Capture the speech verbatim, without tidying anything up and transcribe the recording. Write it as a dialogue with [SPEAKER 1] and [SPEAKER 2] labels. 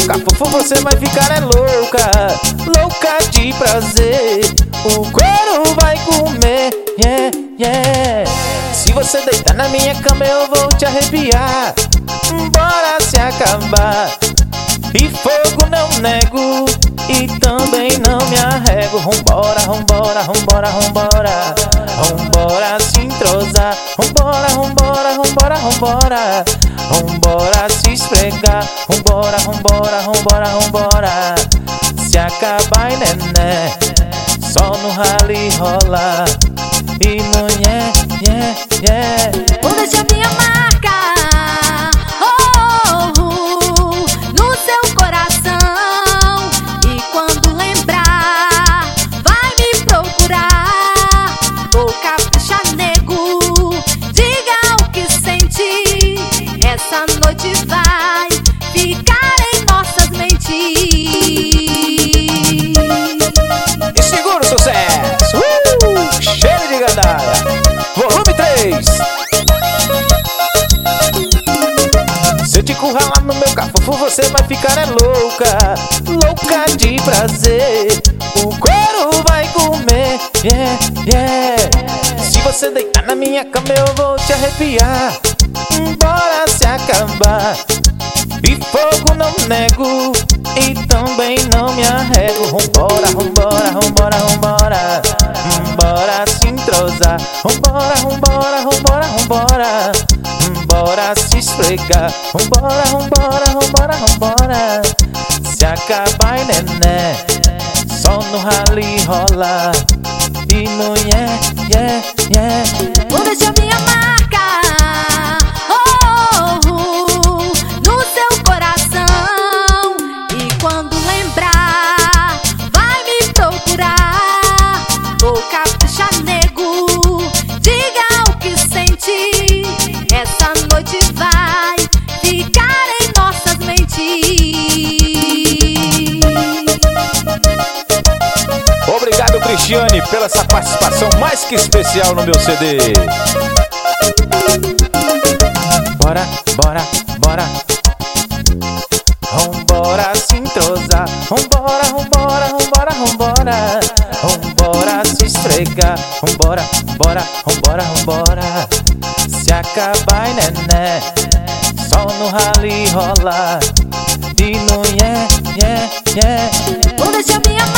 [SPEAKER 1] meu cafofo você vai ficar é louca, louca de prazer. O couro vai comer, yeah, yeah. Se você deitar na minha cama eu vou te arrepiar. Bora se acabar. E fogo não nego e também não me arrego. Vambora, vambora, vambora, vambora. Vambora se entrosar. Vambora, vambora, vambora, vambora. Vambora se esfregar. Vambora, vambora, vambora, vambora. Se acabar e nené, só no rally rola. E no yeah, yeah, yeah.
[SPEAKER 2] Vou deixar minha marca, oh, oh, no seu coração. E quando lembrar, vai me procurar. Vou caprichar, nego, diga o que sente. Essa noite vai ficar em nossas mentes.
[SPEAKER 1] E segura o sucesso, uh, cheio de gandalha. Volume três. Se eu te curralar no meu cafofo você vai ficar é louca, louca de prazer. O couro vai comer, yeah, yeah. Se você deitar na minha cama eu vou te arrepiar. Bora se acabar. E fogo não nego e também não me arrego. Vambora, vambora, vambora, vambora. Vambora se entrosar. Vambora, vambora, vambora, vambora. Vambora se esfregar. Vambora, vambora, vambora, vambora. Se acabar e nené, só no rally rola. E no yeah, yeah, yeah.
[SPEAKER 2] Vou deixar minha marca, oh, oh, no seu coração. E quando lembrar, vai me procurar. Vou caprichar, nego, diga o que sente. Essa noite vai ficar em nossas mentes.
[SPEAKER 1] Obrigado, Cristiane, pela essa participação mais que especial no meu C D. Bora, bora, bora. Vambora se entrosar. Vambora, vambora, vambora, vambora. Vambora se esfregar. Vambora, bora, vambora, vambora. Se acabar e nené, só no rally rola. E no yeah, yeah, yeah.
[SPEAKER 2] Vou deixar minha